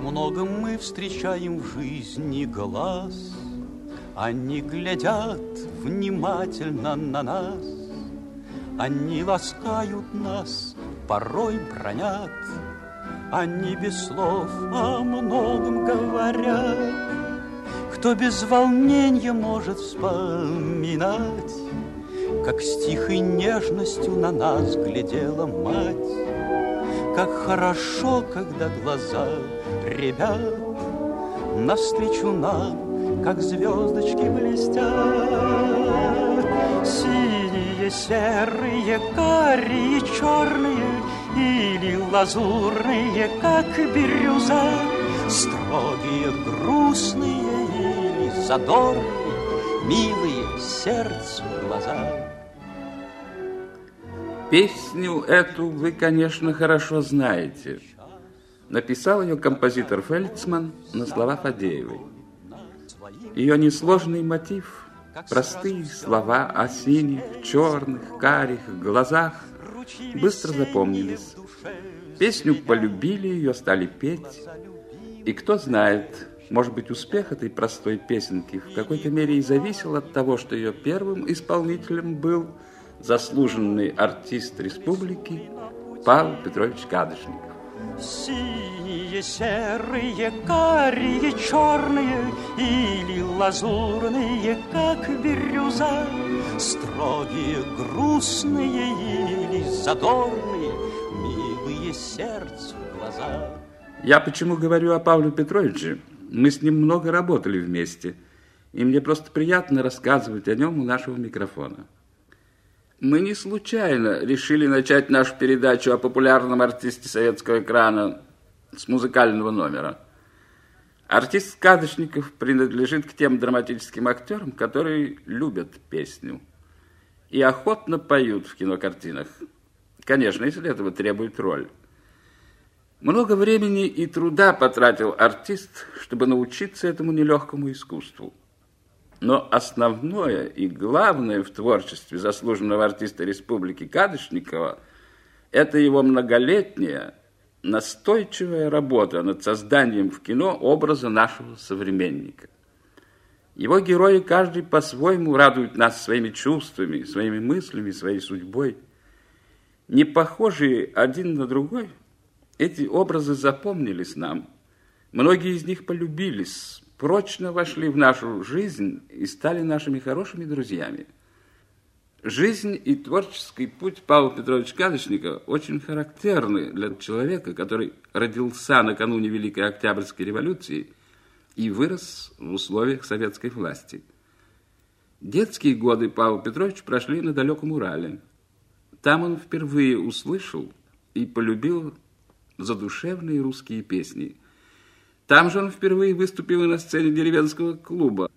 много мы встречаем в жизни глаз, они глядят внимательно на нас, они ласкают нас, порой бранят, они без слов о многом говорят. Кто без волнения может вспоминать, как с тихой нежностью на нас глядела мать, как хорошо, когда глаза ребят навстречу нам, как звездочки блестят. Синие, серые, карие, черные или лазурные, как бирюза, строгие, грустные или задорные, милые сердцу глаза. Песню эту вы, конечно, хорошо знаете. Написал ее композитор Фельдсман на слова Фадеевой. Ее несложный мотив, простые слова о синих, черных, карих глазах быстро запомнились. Песню полюбили, ее стали петь. И кто знает, может быть, успех этой простой песенки в какой-то мере и зависел от того, что ее первым исполнителем был заслуженный артист республики Павел Петрович Кадышников. Синие, серые, карие, черные или лазурные, как бирюза, строгие, грустные или задорные, милые сердцу глаза. Я почему говорю о Павле Петровиче? Мы с ним много работали вместе, и мне просто приятно рассказывать о нем у нашего микрофона. Мы не случайно решили начать нашу передачу о популярном артисте советского экрана с музыкального номера. Артист Кадышников принадлежит к тем драматическим актерам, которые любят песню и охотно поют в кинокартинах. Конечно, если этого требует роль. Много времени и труда потратил артист, чтобы научиться этому нелегкому искусству. Но основное и главное в творчестве заслуженного артиста республики Кадышникова – это его многолетняя, настойчивая работа над созданием в кино образа нашего современника. Его герои каждый по-своему радуют нас своими чувствами, своими мыслями, своей судьбой. Не похожие один на другой, эти образы запомнились нам. Многие из них полюбились, прочно вошли в нашу жизнь и стали нашими хорошими друзьями. Жизнь и творческий путь Павла Петровича Кадышникова очень характерны для человека, который родился накануне Великой Октябрьской революции и вырос в условиях советской власти. Детские годы Павла Петровича прошли на далеком Урале. Там он впервые услышал и полюбил задушевные русские песни. Там же он впервые выступил на сцене деревенского клуба.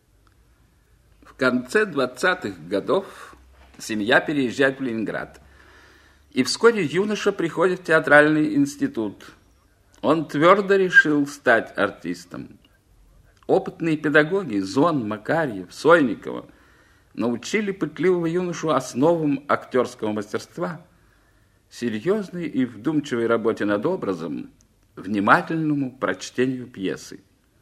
В конце 20-х годов семья переезжает в Ленинград. И вскоре юноша приходит в театральный институт. Он твердо решил стать артистом. Опытные педагоги Зон, Макарьев, Сойникова научили пытливого юношу основам актерского мастерства, серьезной и вдумчивой работе над образом, внимательному прочтению пьесы.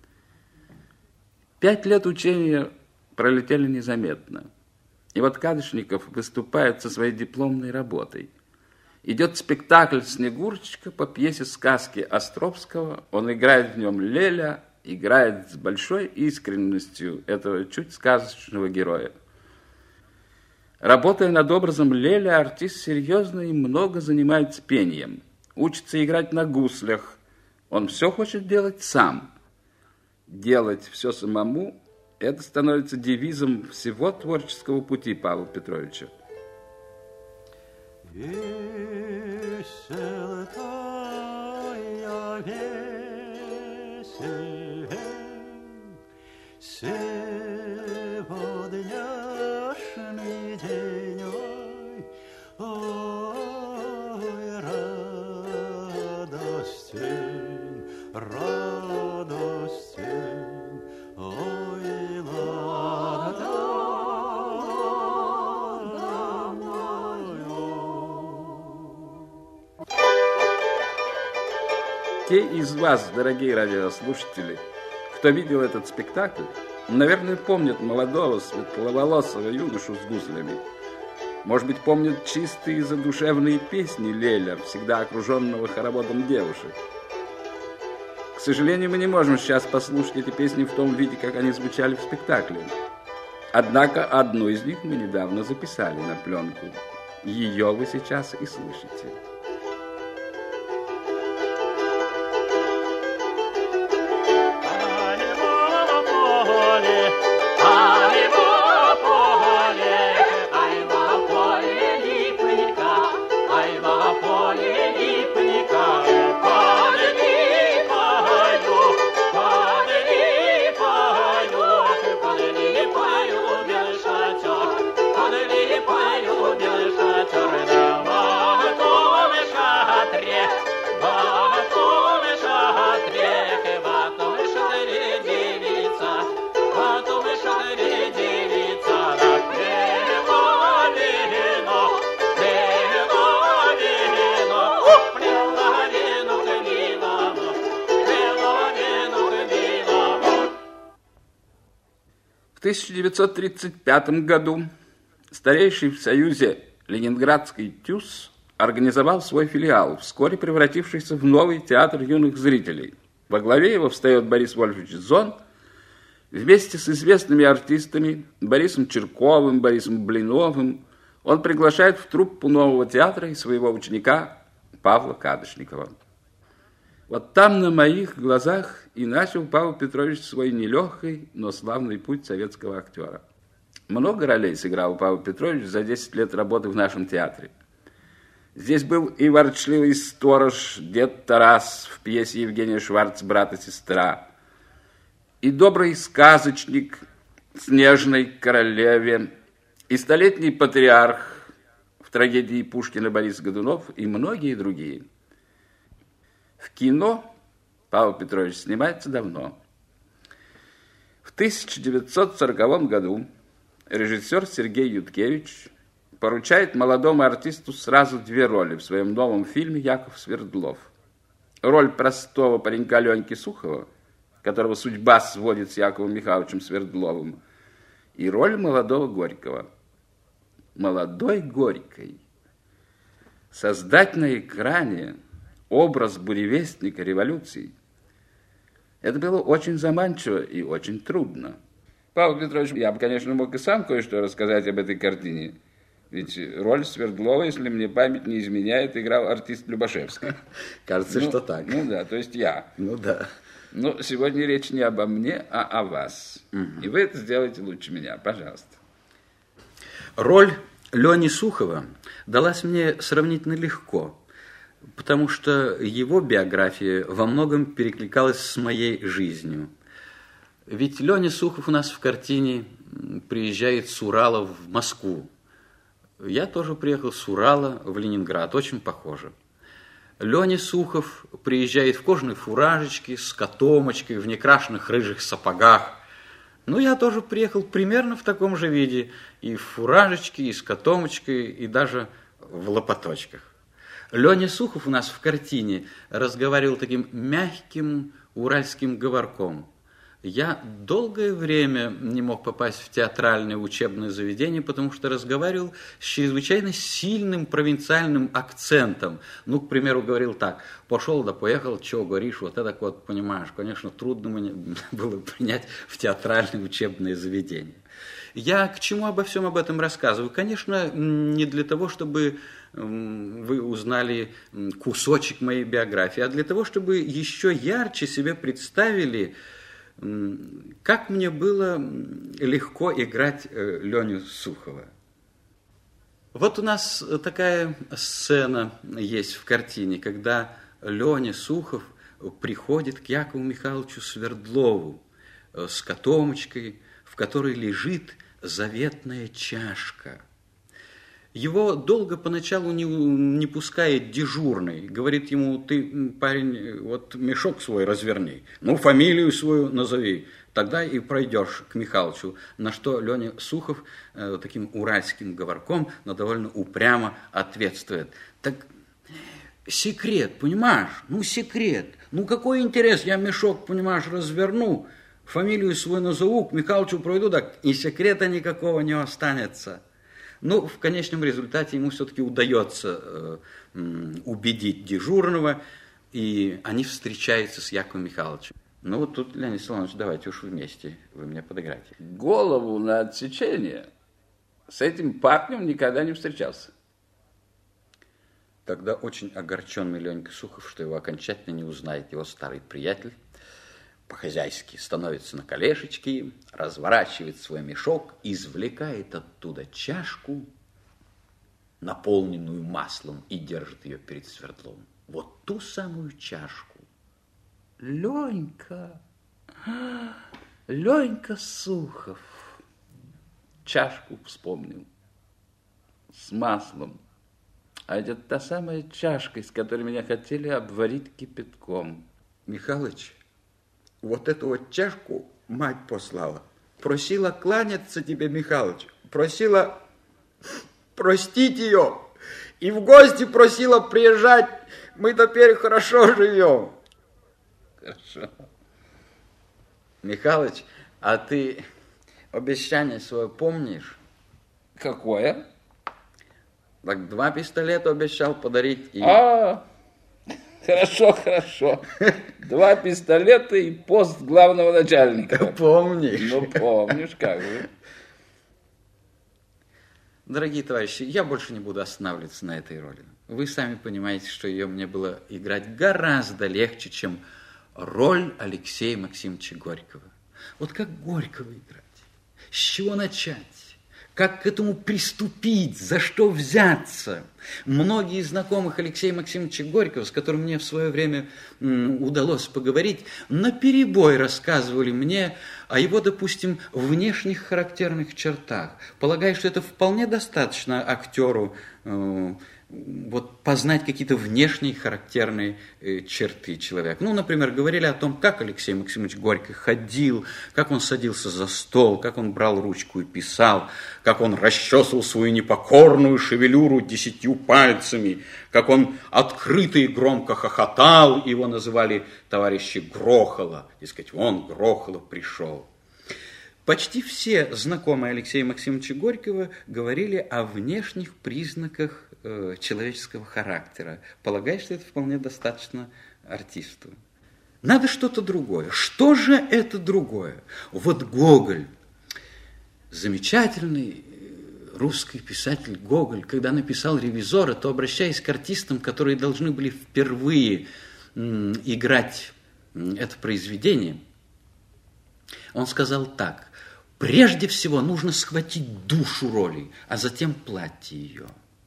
5 лет учения пролетели незаметно. И вот Кадышников выступает со своей дипломной работой. Идет спектакль «Снегурочка» по пьесе сказки Островского. Он играет в нем Леля, играет с большой искренностью этого чуть сказочного героя. Работая над образом Леля, артист серьезно и много занимается пением. Учится играть на гуслях. Он все хочет делать сам. Делать все самому – это становится девизом всего творческого пути Павла Петровича. Весел тая, весел, сегодняшний день, ой, радостен, радостен, ой, ладно мною. Те из вас, дорогие радиослушатели, кто видел этот спектакль, наверное, помнят молодого светловолосого юношу с гузлями. Может быть, помнят чистые и задушевные песни Леля, всегда окруженного хороводом девушек. К сожалению, мы не можем сейчас послушать эти песни в том виде, как они звучали в спектакле. Однако одну из них мы недавно записали на пленку. Ее вы сейчас и слышите. В 1935 году старейший в Союзе Ленинградский ТЮЗ организовал свой филиал, вскоре превратившийся в новый театр юных зрителей. Во главе его встает Борис Вольфович Зон, вместе с известными артистами Борисом Чирковым, Борисом Блиновым. Он приглашает в труппу нового театра и своего ученика Павла Кадышникова. Вот там на моих глазах и начал Павел Петрович свой нелегкий, но славный путь советского актера. Много ролей сыграл Павел Петрович за 10 лет работы в нашем театре. Здесь был и ворчливый сторож, дед Тарас в пьесе Евгения Шварц «Брат и сестра», и добрый сказочник «Снежной королеве», и столетний патриарх в трагедии Пушкина Борис Годунов и многие другие. В кино Павел Петрович снимается давно. В 1940 году режиссер Сергей Юткевич поручает молодому артисту сразу 2 роли в своем новом фильме «Яков Свердлов». Роль простого паренька Леньки Сухова, которого судьба сводит с Яковом Михайловичем Свердловым, и роль молодого Горького. Молодой Горький. Создать на экране образ буревестника революции — это было очень заманчиво и очень трудно. Павел Петрович, я бы, конечно, мог и сам кое-что рассказать об этой картине. Ведь роль Свердлова, если мне память не изменяет, играл артист Любашевский. Кажется, что так. Ну да, то есть я. Ну да. Но сегодня речь не обо мне, а о вас. И вы это сделаете лучше меня, пожалуйста. Роль Лени Сухова далась мне сравнительно легко, потому что его биография во многом перекликалась с моей жизнью. Ведь Леня Сухов у нас в картине приезжает с Урала в Москву. Я тоже приехал с Урала в Ленинград, очень похоже. Леня Сухов приезжает в кожаной фуражечке, с котомочкой, в некрашенных рыжих сапогах. Ну, я тоже приехал примерно в таком же виде, и в фуражечке, и с котомочкой, и даже в лопаточках. Леня Сухов у нас в картине разговаривал таким мягким уральским говорком. Я долгое время не мог попасть в театральное учебное заведение, потому что разговаривал с чрезвычайно сильным провинциальным акцентом. Ну, к примеру, говорил так: пошел да поехал, чего говоришь, вот это вот, понимаешь, конечно, трудно мне было принять в театральное учебное заведение. Я к чему обо всем об этом рассказываю? Конечно, не для того, чтобы вы узнали кусочек моей биографии, а для того, чтобы еще ярче себе представили, как мне было легко играть Леню Сухова. Вот у нас такая сцена есть в картине, когда Леня Сухов приходит к Якову Михайловичу Свердлову с котомочкой, в которой лежит заветная чашка. Его долго поначалу не пускает дежурный. Говорит ему: ты, парень, вот мешок свой разверни, ну, фамилию свою назови, тогда и пройдешь к Михалычу. На что Леня Сухов таким уральским говорком, но довольно упрямо ответствует: так секрет, понимаешь? Ну, секрет. Ну, какой интерес? Я мешок, понимаешь, разверну, фамилию свою назову, к Михалычу пройду, так и секрета никакого не останется. Ну, в конечном результате ему все-таки удается убедить дежурного, и они встречаются с Яковом Михайловичем. Ну, вот тут, Леонид Солонович, давайте уж вместе, вы мне подыграете. Голову на отсечение с этим парнем никогда не встречался. Тогда очень огорченный Ленька Сухов, что его окончательно не узнает его старый приятель, по-хозяйски становится на колешечки, разворачивает свой мешок, извлекает оттуда чашку, наполненную маслом, и держит ее перед свердлом. Вот ту самую чашку. Ленька Сухов. Чашку вспомнил. С маслом. А это та самая чашка, из которой меня хотели обварить кипятком. Михалыч, вот эту вот чашку мать послала. Просила кланяться тебе, Михалыч. Просила простить ее. И в гости просила приезжать. Мы теперь хорошо живем. Хорошо. Михалыч, а ты обещание свое помнишь? Какое? Так 2 пистолета обещал подарить. И... Хорошо. 2 пистолета и пост главного начальника. Помнишь? Ну, помнишь, как же. Дорогие товарищи, я больше не буду останавливаться на этой роли. Вы сами понимаете, что ее мне было играть гораздо легче, чем роль Алексея Максимовича Горького. Вот как Горького играть? С чего начать? Как к этому приступить? За что взяться? Многие из знакомых Алексея Максимовича Горького, с которым мне в свое время удалось поговорить, наперебой рассказывали мне о его, допустим, внешних характерных чертах, полагая, что это вполне достаточно актеру вот познать какие-то внешние характерные черты человека. Ну, например, говорили о том, как Алексей Максимович Горький ходил, как он садился за стол, как он брал ручку и писал, как он расчесывал свою непокорную шевелюру 10 пальцами, как он открыто и громко хохотал, его называли товарищи Грохола, дескать, вон Грохола пришел. Почти все знакомые Алексея Максимовича Горького говорили о внешних признаках человеческого характера, полагая, что это вполне достаточно артисту. Надо что-то другое. Что же это другое? Вот Гоголь, замечательный русский писатель Гоголь, когда написал «Ревизора», то, обращаясь к артистам, которые должны были впервые играть это произведение, он сказал так: прежде всего нужно схватить душу роли, а затем платье ее.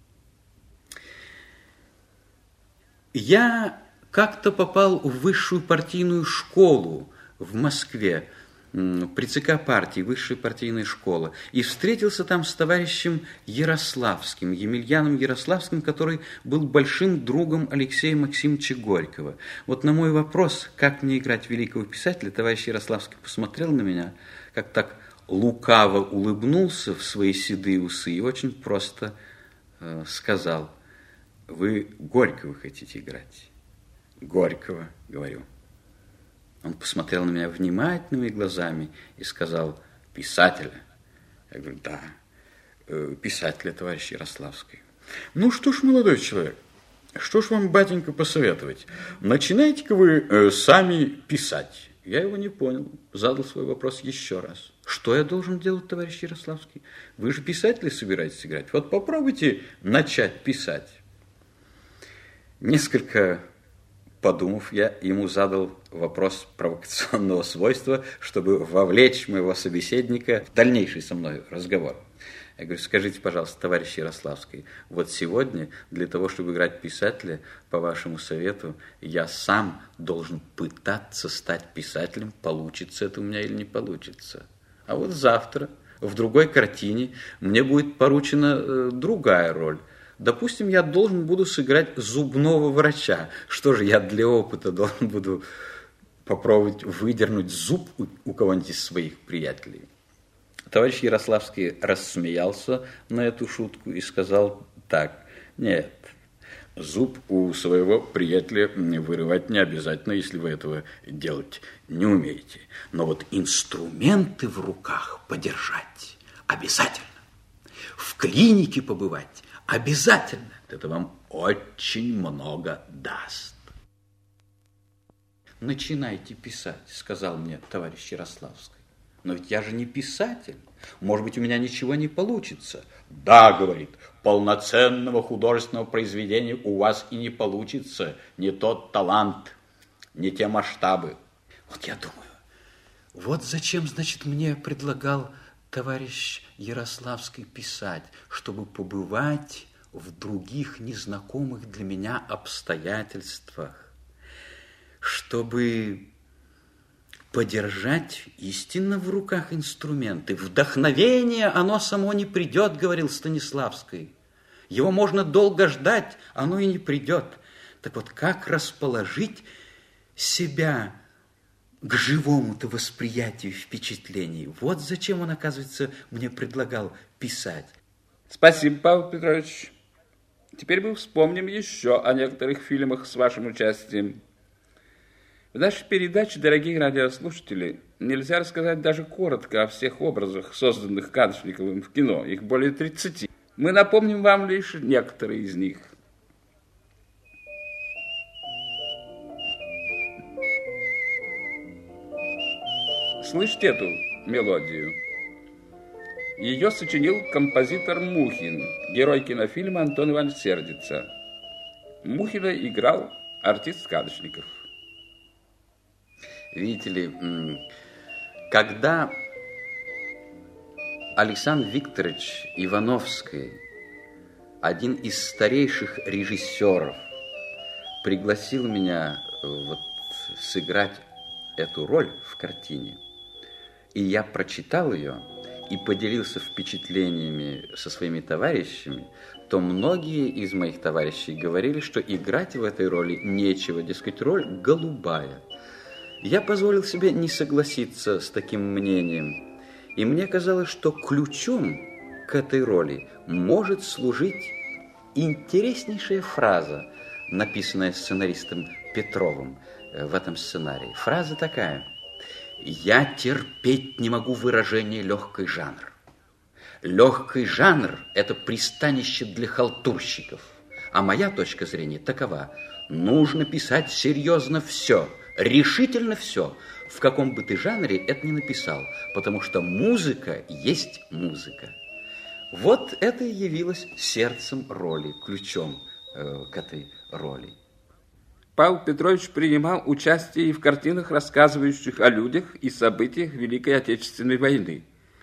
Я как-то попал в высшую партийную школу в Москве, при ЦК партии, высшая партийная школа, и встретился там с товарищем Ярославским, Емельяном Ярославским, который был большим другом Алексея Максимовича Горького. Вот на мой вопрос, как мне играть великого писателя, товарищ Ярославский посмотрел на меня, как так лукаво улыбнулся в свои седые усы и очень просто сказал: вы Горького хотите играть? Горького, говорю. Он посмотрел на меня внимательными глазами и сказал: писателя? Я говорю: да, писателя, товарищ Ярославский. Ну что ж, молодой человек, что ж вам, батенька, посоветовать? Начинайте-ка вы сами писать. Я его не понял, задал свой вопрос еще раз. Что я должен делать, товарищ Ярославский? Вы же писателя собираетесь играть. Вот попробуйте начать писать. Несколько подумав, я ему задал вопрос провокационного свойства, чтобы вовлечь моего собеседника в дальнейший со мной разговор. Я говорю: скажите, пожалуйста, товарищ Ярославский, вот сегодня для того, чтобы играть писателя, по вашему совету, я сам должен пытаться стать писателем, получится это у меня или не получится. А вот завтра в другой картине мне будет поручена другая роль. Допустим, я должен буду сыграть зубного врача. Что же, я для опыта должен буду попробовать выдернуть зуб у кого-нибудь из своих приятелей? Товарищ Ярославский рассмеялся на эту шутку и сказал так: нет, Зуб у своего приятеля вырывать не обязательно, если вы этого делать не умеете. Но вот инструменты в руках подержать обязательно. В клинике побывать обязательно. Это вам очень много даст. Начинайте писать, сказал мне товарищ Ярославский. Но ведь я же не писатель. Может быть, у меня ничего не получится. Да, говорит, полноценного художественного произведения у вас и не получится. Не тот талант, не те масштабы. Вот я думаю, вот зачем, значит, мне предлагал товарищ Ярославский писать, чтобы побывать в других незнакомых для меня обстоятельствах, чтобы подержать истинно в руках инструменты. Вдохновение, оно само не придет, говорил Станиславский. Его можно долго ждать, оно и не придет. Так вот, как расположить себя к живому-то восприятию впечатлений? Вот зачем он, оказывается, мне предлагал писать. Спасибо, Павел Петрович. Теперь мы вспомним еще о некоторых фильмах с вашим участием. В нашей передаче, дорогие радиослушатели, нельзя рассказать даже коротко о всех образах, созданных Кадочниковым в кино. Их более 30. Мы напомним вам лишь некоторые из них. Слышите эту мелодию? Ее сочинил композитор Мухин, герой кинофильма «Антон Иванович сердится». Мухина играл артист Кадочников. Видите ли, когда Александр Викторович Ивановский, один из старейших режиссеров, пригласил меня вот сыграть эту роль в картине, и я прочитал ее и поделился впечатлениями со своими товарищами, то многие из моих товарищей говорили, что играть в этой роли нечего, дескать, роль голубая. Я позволил себе не согласиться с таким мнением, и мне казалось, что ключом к этой роли может служить интереснейшая фраза, написанная сценаристом Петровым в этом сценарии. Фраза такая: «Я терпеть не могу выражение легкий жанр. Легкий жанр – это пристанище для халтурщиков, а моя точка зрения такова: нужно писать серьезно все, решительно все, в каком бы ты жанре это ни написал, потому что музыка есть музыка». Вот это и явилось сердцем роли, ключом к этой роли. Павел Петрович принимал участие и в картинах, рассказывающих о людях и событиях Великой Отечественной войны.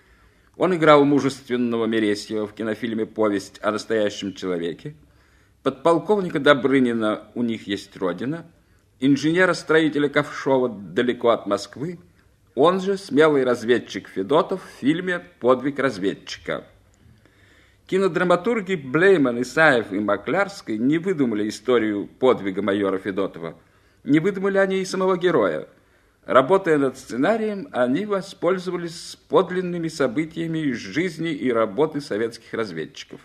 Он играл мужественного Мересьева в кинофильме «Повесть о настоящем человеке», подполковника Добрынина «У них есть родина», инженера-строителя Ковшова «Далеко от Москвы», он же смелый разведчик Федотов в фильме «Подвиг разведчика». Кинодраматурги Блейман, Исаев и Маклярский не выдумали историю подвига майора Федотова. Не выдумали они и самого героя. Работая над сценарием, они воспользовались подлинными событиями из жизни и работы советских разведчиков.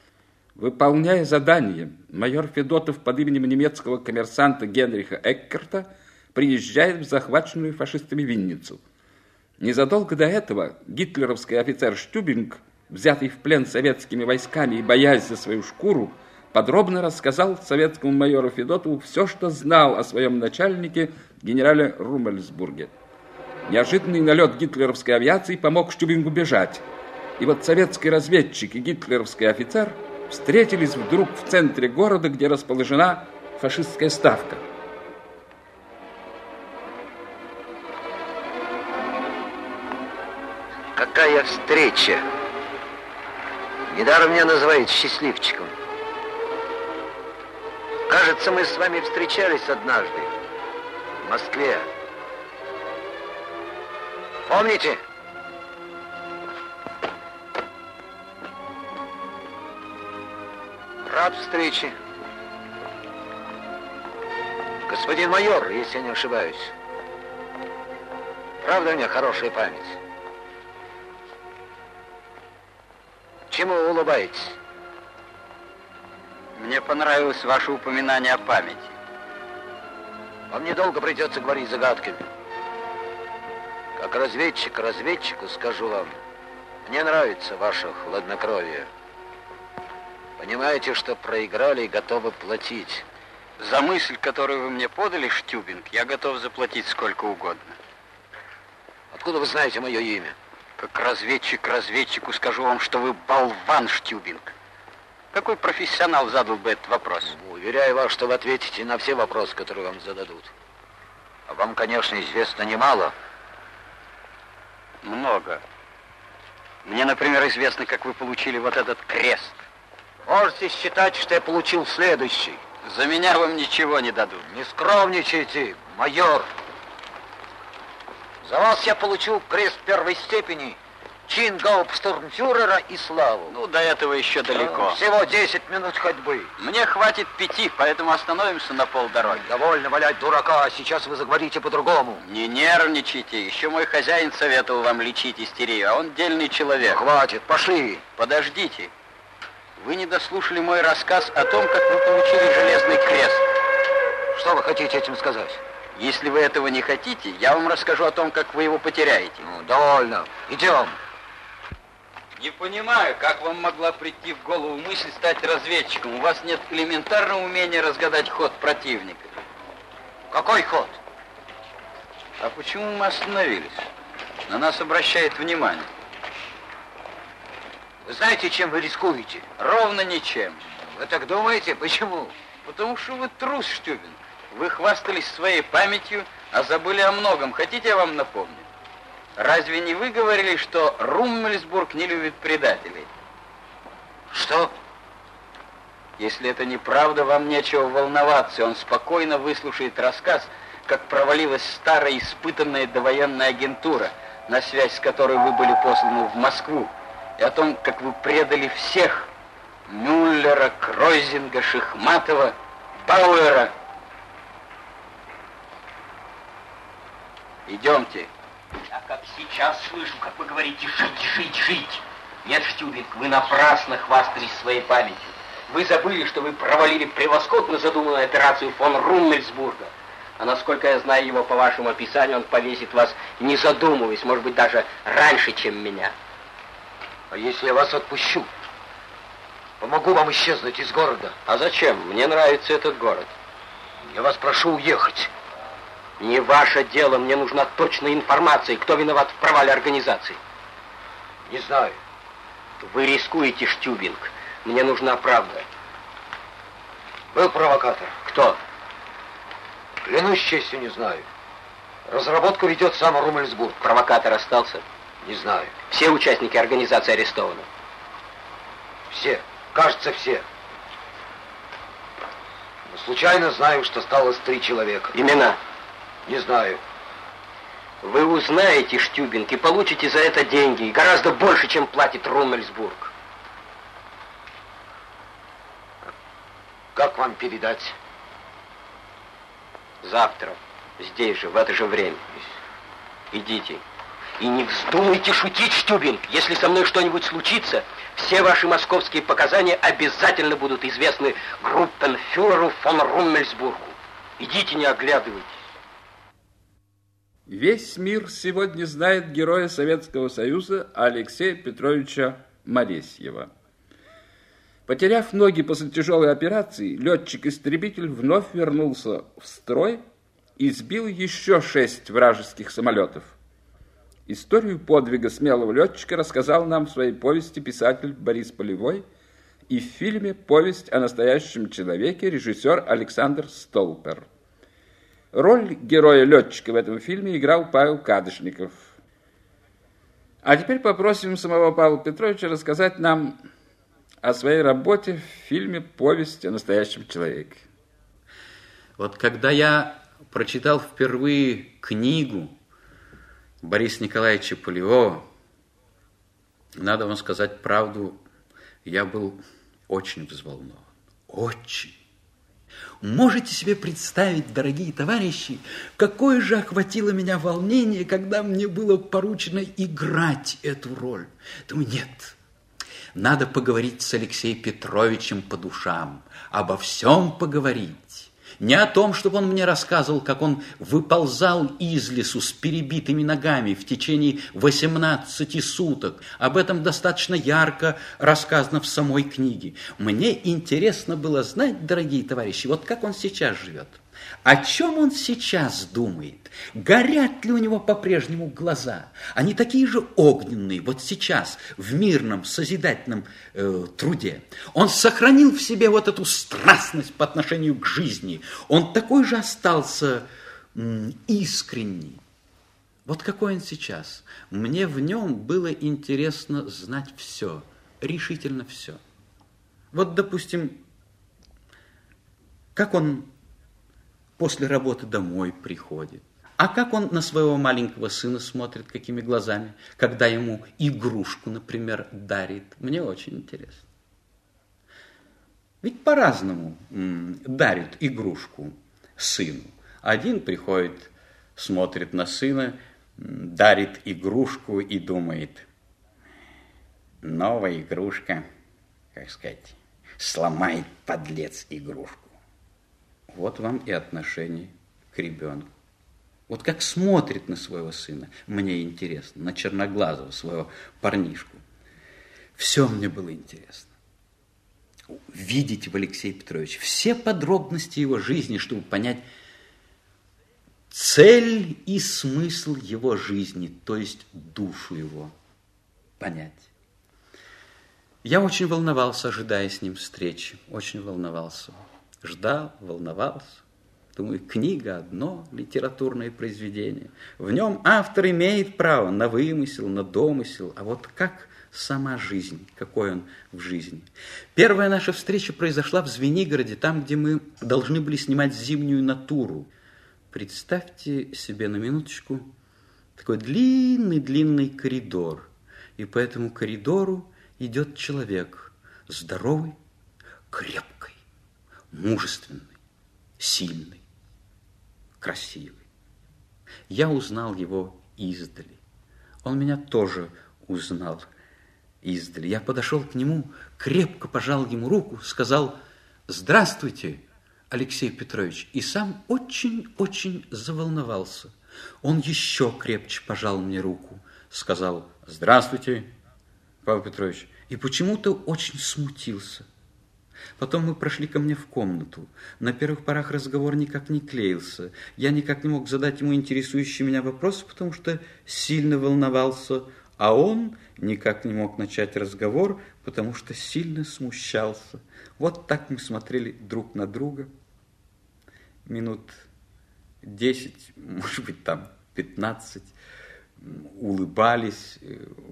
Выполняя задание, майор Федотов под именем немецкого коммерсанта Генриха Эккерта приезжает в захваченную фашистами Винницу. Незадолго до этого гитлеровский офицер Штюбинг, взятый в плен советскими войсками и боясь за свою шкуру, подробно рассказал советскому майору Федотову все, что знал о своем начальнике, генерале Руммельсбурге. Неожиданный налет гитлеровской авиации помог Штюбингу бежать. И вот советский разведчик и гитлеровский офицер встретились вдруг в центре города, где расположена фашистская ставка. Какая встреча! Недаром меня называют счастливчиком. Кажется, мы с вами встречались однажды в Москве. Помните? Рад встрече. Господин майор, если я не ошибаюсь. Правда, у меня хорошая память? Чему вы улыбаетесь? Мне понравилось ваше упоминание о памяти. Вам недолго придется говорить загадками. Как разведчик разведчику скажу вам, мне нравится ваше хладнокровие. Понимаете, что проиграли и готовы платить. За мысль, которую вы мне подали, Штюбинг, я готов заплатить сколько угодно. Откуда вы знаете мое имя? Как разведчик разведчику скажу вам, что вы болван, Штюбинг. Какой профессионал задал бы этот вопрос? Уверяю вас, что вы ответите на все вопросы, которые вам зададут. А вам, конечно, известно немало. Много. Мне, например, известно, как вы получили вот этот крест. Можете считать, что я получил следующий. За меня вам ничего не дадут. Не скромничайте, майор. За вас я получил крест первой степени, чин гауптштурмфюрера и славу. Ну, до этого еще далеко. Всего 10 минут ходьбы. Мне хватит 5, поэтому остановимся на полдороги. Довольно валять дурака, а сейчас вы заговорите по-другому. Не нервничайте. Еще мой хозяин советовал вам лечить истерию, а он дельный человек. Хватит, пошли. Подождите. Вы не дослушали мой рассказ о том, как вы получили железный крест. Что вы хотите этим сказать? Если вы этого не хотите, я вам расскажу о том, как вы его потеряете. Ну, довольно. Идем. Не понимаю, как вам могла прийти в голову мысль стать разведчиком. У вас нет элементарного умения разгадать ход противника. Какой ход? А почему мы остановились? На нас обращает внимание. Вы знаете, чем вы рискуете? Ровно ничем. Вы так думаете? Почему? Потому что вы трус, Штюбин. Вы хвастались своей памятью, а забыли о многом. Хотите, я вам напомню? Разве не вы говорили, что Руммельсбург не любит предателей? Что? Если это неправда, вам нечего волноваться. Он спокойно выслушает рассказ, как провалилась старая испытанная довоенная агентура, на связь с которой вы были посланы в Москву, и о том, как вы предали всех: Мюллера, Кройзинга, Шихматова, Бауэра. Идемте. Я как сейчас слышу, как вы говорите «жить, жить, жить». Нет, Штюбинг, вы напрасно хвастались своей памятью. Вы забыли, что вы провалили превосходно задуманную операцию фон Руммельсбурга. А насколько я знаю его по вашему описанию, он повесит вас, не задумываясь, может быть, даже раньше, чем меня. А если я вас отпущу? Помогу вам исчезнуть из города. А зачем? Мне нравится этот город. Я вас прошу уехать. Не ваше дело, мне нужна точная информация, кто виноват в провале организации. Не знаю. Вы рискуете, Штюбинг. Мне нужна правда. Был провокатор. Кто? Клянусь честью, не знаю. Разработку ведет сам Руммельсбург. Провокатор остался? Не знаю. Все участники организации арестованы? Все. Кажется, все. Но случайно знаю, что осталось 3 человека. Имена? Не знаю. Вы узнаете, Штюбинг, и получите за это деньги, и гораздо больше, чем платит Руммельсбург. Как вам передать? Завтра, здесь же, в это же время. Идите. И не вздумайте шутить, Штюбинг. Если со мной что-нибудь случится, все ваши московские показания обязательно будут известны группенфюреру фон Руммельсбургу. Идите, не оглядывайтесь. Весь мир сегодня знает героя Советского Союза Алексея Петровича Моресьева. Потеряв ноги после тяжелой операции, летчик-истребитель вновь вернулся в строй и сбил еще 6 вражеских самолетов. Историю подвига смелого летчика рассказал нам в своей повести писатель Борис Полевой и в фильме «Повесть о настоящем человеке» режиссер Александр Столпер. Роль героя-летчика в этом фильме играл Павел Кадышников. А теперь попросим самого Павла Петровича рассказать нам о своей работе в фильме «Повесть о настоящем человеке». Вот когда я прочитал впервые книгу Бориса Николаевича Полевого, надо вам сказать правду, я был очень взволнован. Очень. Можете себе представить, дорогие товарищи, какое же охватило меня волнение, когда мне было поручено играть эту роль? Думаю, нет, Надо поговорить с Алексеем Петровичем по душам, обо всем поговорить. Не о том, чтобы он мне рассказывал, как он выползал из лесу с перебитыми ногами в течение 18 суток. Об этом достаточно ярко рассказано в самой книге. Мне интересно было знать, дорогие товарищи, вот как он сейчас живет. О чем он сейчас думает? Горят ли у него по-прежнему глаза? Они такие же огненные, вот сейчас, в мирном, созидательном труде. Он сохранил в себе вот эту страстность по отношению к жизни. Он такой же остался искренний. Вот какой он сейчас. Мне в нем было интересно знать все, решительно все. Вот, допустим, как он после работы домой приходит. А как он на своего маленького сына смотрит, какими глазами, когда ему игрушку, например, дарит. Мне очень интересно. Ведь по-разному дарят игрушку сыну. Один приходит, смотрит на сына, дарит игрушку и думает: новая игрушка, как сказать, сломает подлец игрушку. Вот вам и отношение к ребенку. Вот как смотрит на своего сына, мне интересно, на черноглазого своего парнишку. Все мне было интересно. Видеть в Алексее Петровиче все подробности его жизни, чтобы понять цель и смысл его жизни, то есть душу его понять. Я очень волновался, ожидая с ним встречи, очень волновался. Ждал, волновался. Думаю, книга одно литературное произведение. В нем автор имеет право на вымысел, на домысел. А вот как сама жизнь, какой он в жизни. Первая наша встреча произошла в Звенигороде, там, где мы должны были снимать зимнюю натуру. Представьте себе на минуточку такой длинный-длинный коридор. И по этому коридору идет человек здоровый, крепкий, мужественный, сильный, красивый. Я узнал его издали. Он меня тоже узнал издали. Я подошел к нему, крепко пожал ему руку, сказал: «Здравствуйте, Алексей Петрович», и сам очень-очень заволновался. Он еще крепче пожал мне руку, сказал: «Здравствуйте, Павел Петрович», и почему-то очень смутился. Потом мы прошли ко мне в комнату. На первых порах разговор никак не клеился. Я никак не мог задать ему интересующий меня вопрос, потому что сильно волновался, а он никак не мог начать разговор, потому что сильно смущался. Вот так мы смотрели друг на друга. Минут 10, может быть, там 15, улыбались,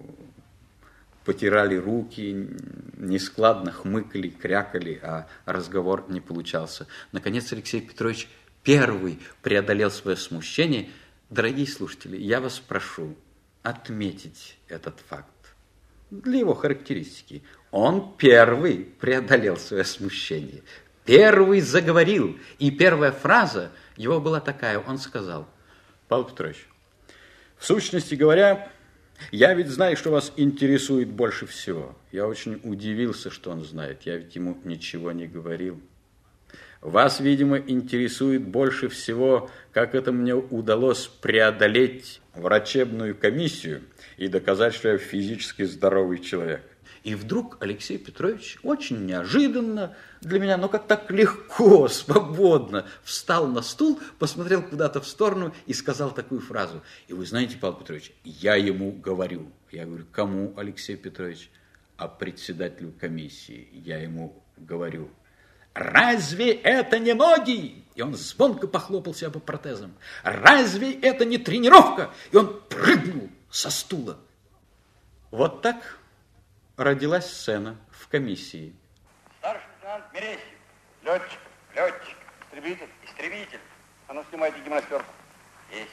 потирали руки, нескладно хмыкали, крякали, а разговор не получался. Наконец Алексей Петрович первый преодолел свое смущение. Дорогие слушатели, я вас прошу отметить этот факт для его характеристики. Он первый преодолел свое смущение, первый заговорил, и первая фраза его была такая. Он сказал: «Павел Петрович, в сущности говоря, я ведь знаю, что вас интересует больше всего». Я очень удивился, что он знает. Я ведь ему ничего не говорил. «Вас, видимо, интересует больше всего, как это мне удалось преодолеть врачебную комиссию и доказать, что я физически здоровый человек». И вдруг Алексей Петрович очень неожиданно для меня, но как так легко, свободно встал на стул, посмотрел куда-то в сторону и сказал такую фразу. И вы знаете, Павел Петрович, я ему говорю. Я говорю: кому, Алексей Петрович? А председателю комиссии. Я ему говорю: разве это не ноги? И он звонко похлопал себя по протезам. Разве это не тренировка? И он прыгнул со стула. Вот так родилась сцена в комиссии. Старший лейтенант Мересьев. Летчик. Летчик. Истребитель. Истребитель. А ну, снимайте гимнастерку. Есть.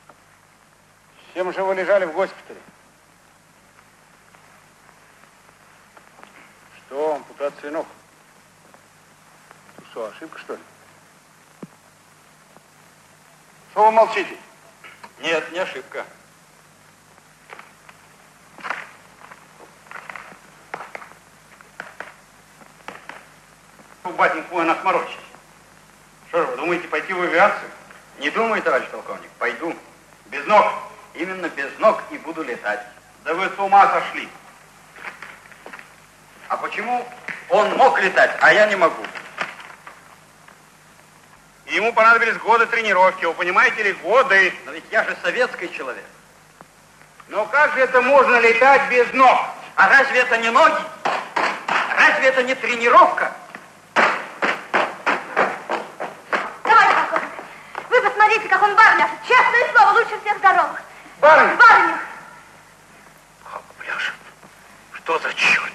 С чем же вы лежали в госпитале? Что, ампутация ног? Что, ошибка, что ли? Что вы молчите? Нет, не ошибка. батенька мой, нас морочить. Что же, вы думаете пойти в авиацию? Не думаю, товарищ полковник, пойду. Без ног. Именно без ног и буду летать. Да вы с ума сошли. А почему он мог летать, а я не могу? Ему понадобились годы тренировки, вы понимаете ли, годы. Но ведь я же советский человек. Но как же это можно летать без ног? А разве это не ноги? Разве это не тренировка? Товарищ полковник, вы посмотрите, как он бар ляжет. Честное слово, лучше всех здоровых. Барыня? Барыня. Как пляшет? Что за черт?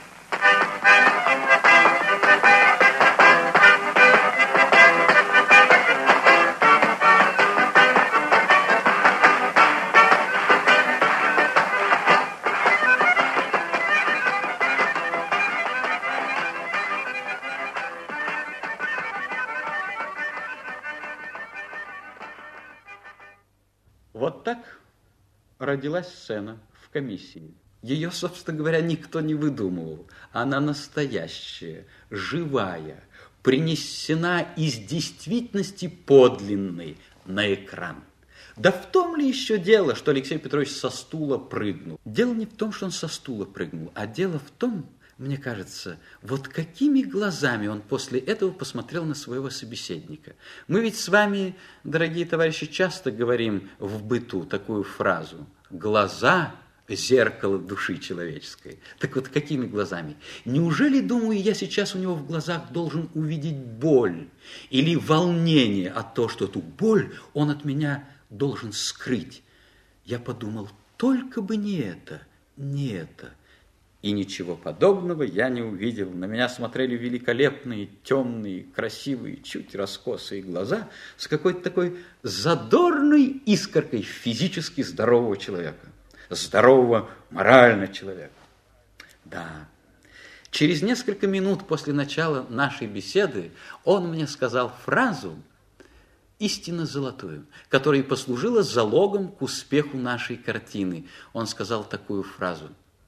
Вот так родилась сцена в комиссии. Ее, собственно говоря, никто не выдумывал. Она настоящая, живая, принесена из действительности подлинной на экран. Да в том ли еще дело, что Алексей Петрович со стула прыгнул? Дело не в том, что он со стула прыгнул, а дело в том, мне кажется, вот какими глазами он после этого посмотрел на своего собеседника. Мы ведь с вами, дорогие товарищи, часто говорим в быту такую фразу: «Глаза – зеркало души человеческой». Так вот, какими глазами? Неужели, думаю, я сейчас у него в глазах должен увидеть боль или волнение от того, что эту боль он от меня должен скрыть? Я подумал, только бы не это, не это. И ничего подобного я не увидел. На меня смотрели великолепные, темные, красивые, чуть раскосые глаза с какой-то такой задорной искоркой физически здорового человека. Здорового морально человека. Да. Через несколько минут после начала нашей беседы он мне сказал фразу, истинно золотую, которая послужила залогом к успеху нашей картины. Он сказал такую фразу: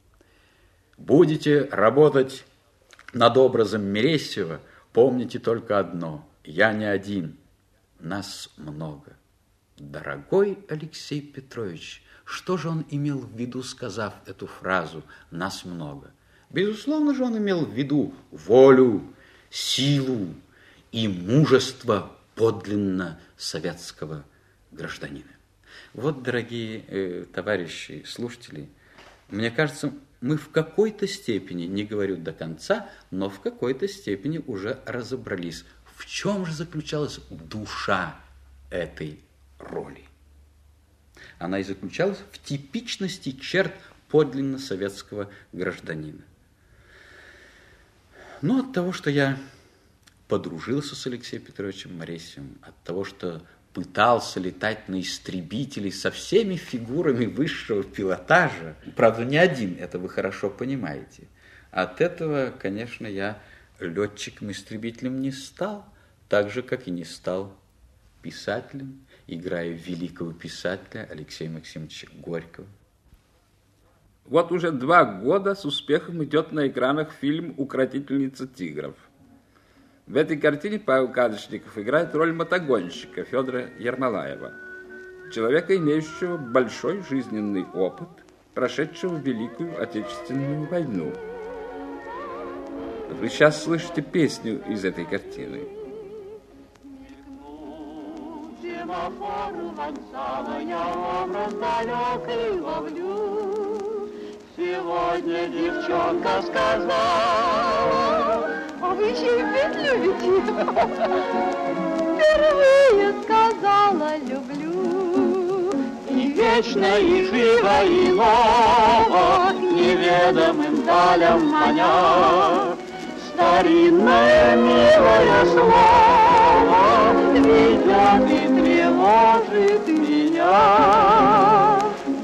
«Будете работать над образом Мересьева, помните только одно: я не один, нас много». Дорогой Алексей Петрович, что же он имел в виду, сказав эту фразу «нас много»? Безусловно же он имел в виду волю, силу и мужество подлинно советского гражданина. Вот, дорогие товарищи слушатели, мне кажется, мы в какой-то степени, не говорю до конца, но в какой-то степени уже разобрались, в чем же заключалась душа этой роли. Она и заключалась в типичности черт подлинно советского гражданина. Но от того, что я подружился с Алексеем Петровичем Мересьевым, от того, что пытался летать на истребителе со всеми фигурами высшего пилотажа, правда, не один, это вы хорошо понимаете. От этого, конечно, я летчиком-истребителем не стал, так же, как и не стал писателем, играя великого писателя Алексея Максимовича Горького. Вот уже 2 года с успехом идет на экранах фильм «Укротительница тигров». В этой картине Павел Кадочников играет роль мотогонщика Федора Ермолаева, человека, имеющего большой жизненный опыт, прошедшего Великую Отечественную войну. Вы сейчас слышите песню из этой картины. Сегодня девчонка сказала: а вы еще и петь любите? Впервые сказала: люблю. И вечно, и живо, и ново к неведомым далям маня. Старинное милое слово ведет и тревожит меня.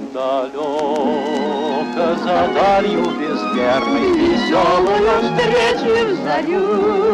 Далеко за далью безмерной веселую встречи в зарю.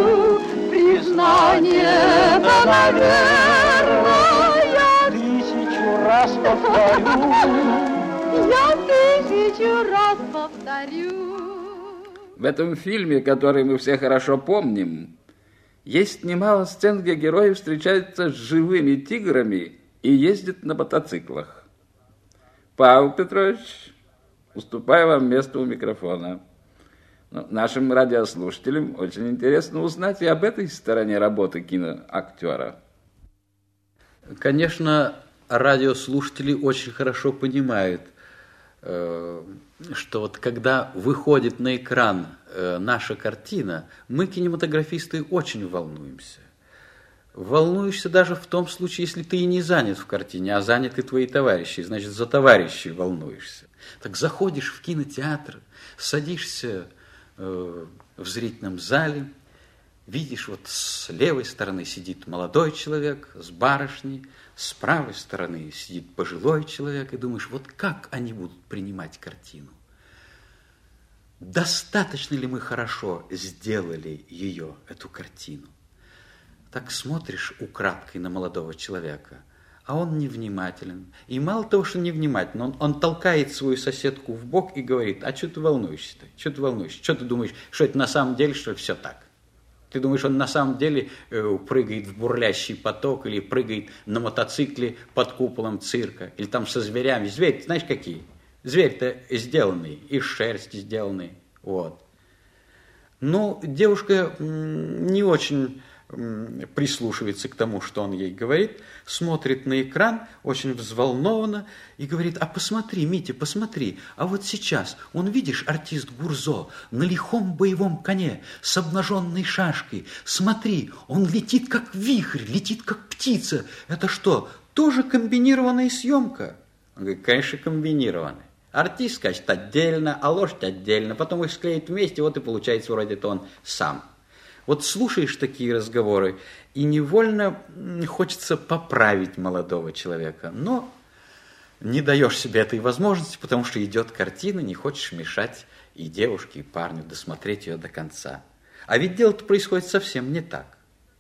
Признание-то, наверное, я 1000 раз повторю. Я 1000 раз повторю. В этом фильме, который мы все хорошо помним, Есть немало сцен, где герои встречаются с живыми тиграми и ездят на мотоциклах. Павел Петрович, уступаю вам место у микрофона. Нашим радиослушателям очень интересно узнать и об этой стороне работы киноактера. Конечно, радиослушатели очень хорошо понимают, что вот когда выходит на экран наша картина, мы, кинематографисты, очень волнуемся. Волнуешься даже в том случае, если ты и не занят в картине, а заняты твои товарищи, значит, за товарищей волнуешься. Так заходишь в кинотеатр, садишься в зрительном зале, видишь, вот с левой стороны сидит молодой человек с барышней, с правой стороны сидит пожилой человек, и думаешь, вот как они будут принимать картину? Достаточно ли мы хорошо сделали ее, эту картину? Так смотришь украдкой на молодого человека, а он невнимателен. И мало того, что невнимателен, он толкает свою соседку в бок и говорит, а что ты волнуешься-то? Что ты волнуешься? Что ты думаешь, что это на самом деле, что все так? Ты думаешь, он на самом деле прыгает в бурлящий поток или прыгает на мотоцикле под куполом цирка, или там со зверями. Звери, знаешь, какие? Звери-то сделанные, из шерсти сделанные. Вот. Ну, девушка не очень прислушивается к тому, что он ей говорит, смотрит на экран, очень взволнованно, и говорит, а посмотри, Митя, посмотри, а вот сейчас, он, видишь, артист Гурзо на лихом боевом коне с обнаженной шашкой, смотри, он летит как вихрь, летит как птица, это что, тоже комбинированная съемка? Он говорит, конечно, комбинированная. Артист скачет отдельно, а лошадь отдельно, потом их склеит вместе, вот и получается вроде это он сам. Вот слушаешь такие разговоры, и невольно хочется поправить молодого человека, но не даешь себе этой возможности, потому что идет картина, не хочешь мешать и девушке, и парню досмотреть ее до конца. А ведь дело-то происходит совсем не так.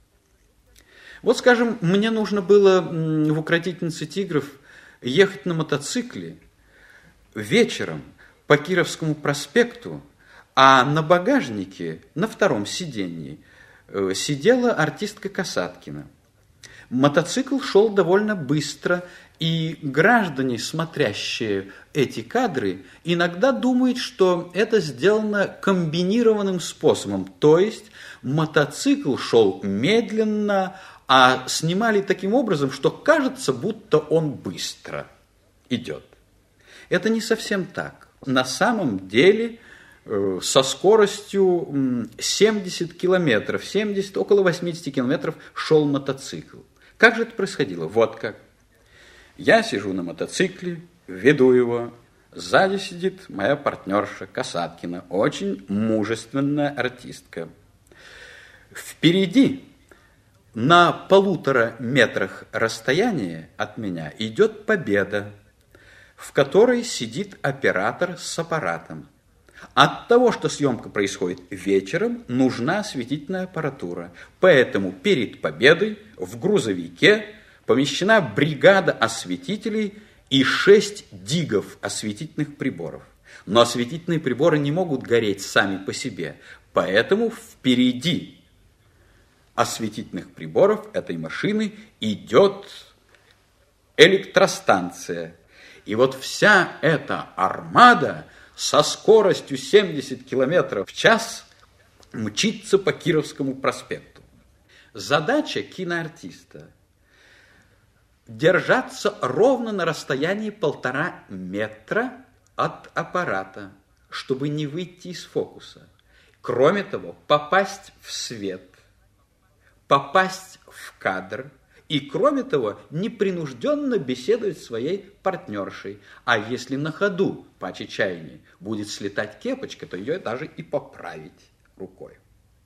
Вот, скажем, мне нужно было в «Укротительнице тигров» ехать на мотоцикле вечером по Кировскому проспекту, а на багажнике, на втором сиденье, сидела артистка Касаткина. Мотоцикл шел довольно быстро, и граждане, смотрящие эти кадры, иногда думают, что это сделано комбинированным способом, то есть мотоцикл шел медленно, а снимали таким образом, что кажется, будто он быстро идет. Это не совсем так. На самом деле со скоростью 70 километров, 70, около 80 километров шел мотоцикл. Как же это происходило? Вот как. Я сижу на мотоцикле, веду его. Сзади сидит моя партнерша Касаткина, очень мужественная артистка. Впереди, на 1,5 метрах расстояния от меня, идет Победа, в которой сидит оператор с аппаратом. От того, что съемка происходит вечером, нужна осветительная аппаратура. Поэтому перед Победой в грузовике помещена бригада осветителей и 6 дигов осветительных приборов. Но осветительные приборы не могут гореть сами по себе. Поэтому впереди осветительных приборов этой машины идет электростанция. И вот вся эта армада со скоростью 70 километров в час мчится по Кировскому проспекту. Задача киноартиста – держаться ровно на расстоянии 1,5 метра от аппарата, чтобы не выйти из фокуса. Кроме того, попасть в свет, попасть в кадр и, кроме того, непринужденно беседовать с своей партнершей. А если на ходу, по чечаянию, будет слетать кепочка, то ее даже и поправить рукой.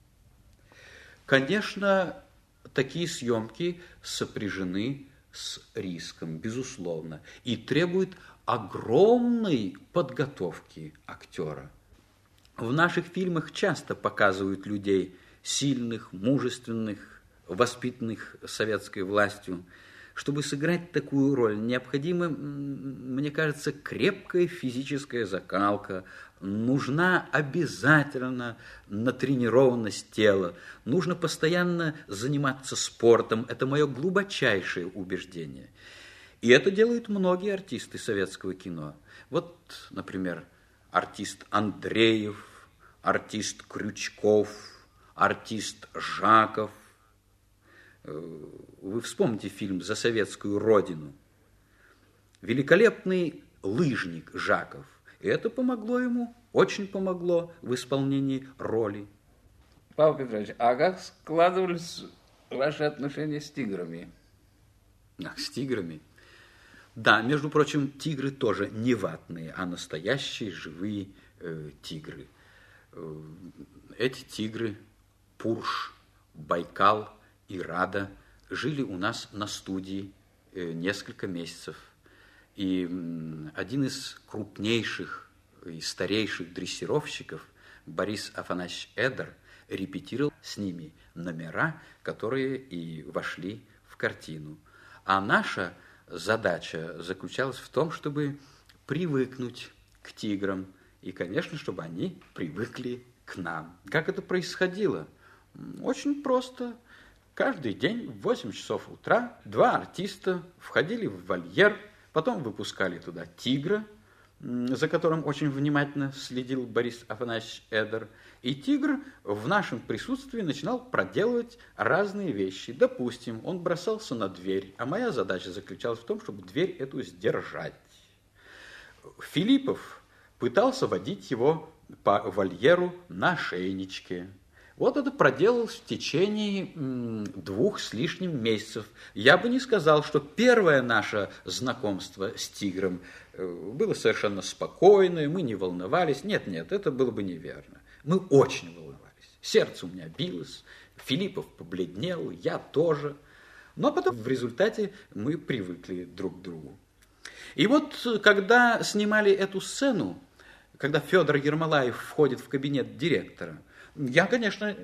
Конечно, такие съемки сопряжены с риском, безусловно, и требуют огромной подготовки актера. В наших фильмах часто показывают людей сильных, мужественных, воспитанных советской властью, Чтобы сыграть такую роль, необходима, мне кажется, крепкая физическая закалка. Нужна обязательно натренированность тела. Нужно постоянно заниматься спортом. Это мое глубочайшее убеждение. И это делают многие артисты советского кино. Вот, например, артист Андреев, артист Крючков, артист Жаков. Вы вспомните фильм «За советскую родину». Великолепный лыжник Жаков. И это помогло ему, очень помогло в исполнении роли. Павел Петрович, а как складывались ваши отношения с тиграми? С тиграми? Да, между прочим, тигры тоже не ватные, а настоящие живые тигры. Эти тигры, Пурш, Байкал и Рада, жили у нас на студии несколько месяцев. И один из крупнейших и старейших дрессировщиков, Борис Афанасьевич Эдер, репетировал с ними номера, которые и вошли в картину. А наша задача заключалась в том, чтобы привыкнуть к тиграм и, конечно, чтобы они привыкли к нам. Как это происходило? Очень просто. Каждый день в 8 часов утра 2 артиста входили в вольер, потом выпускали туда тигра, за которым очень внимательно следил Борис Афанасьевич Эдер. И тигр в нашем присутствии начинал проделывать разные вещи. Допустим, он бросался на дверь, а моя задача заключалась в том, чтобы дверь эту сдержать. Филиппов пытался водить его по вольеру на ошейничке. Вот это проделалось в течение 2 с лишним месяцев. Я бы не сказал, что первое наше знакомство с тигром было совершенно спокойное, мы не волновались. Нет, это было бы неверно. Мы очень волновались. Сердце у меня билось, Филиппов побледнел, я тоже. Но потом в результате мы привыкли друг к другу. И вот когда снимали эту сцену, когда Федор Ермолаев входит в кабинет директора, я, конечно,